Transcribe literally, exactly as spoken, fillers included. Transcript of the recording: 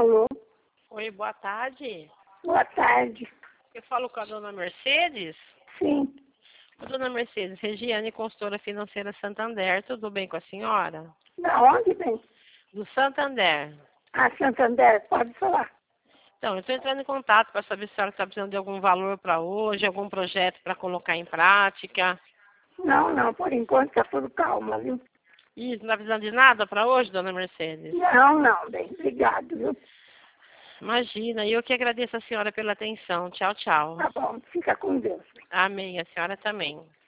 Alô? Oi, boa tarde. Boa tarde. Eu falo com a dona Mercedes. Sim. Dona Mercedes, Regiane, consultora financeira Santander, tudo bem com a senhora? Da onde vem? Do Santander. Ah, Santander, pode falar. Então, eu estou entrando em contato para saber se a senhora está precisando de algum valor para hoje, algum projeto para colocar em prática. Não, não, por enquanto está tudo calma, viu? Isso, não está precisando de nada para hoje, dona Mercedes? Não, não, bem, obrigado, viu? Imagina, e eu que agradeço a senhora pela atenção. Tchau, tchau. Tá bom, fica com Deus. Amém, a senhora também.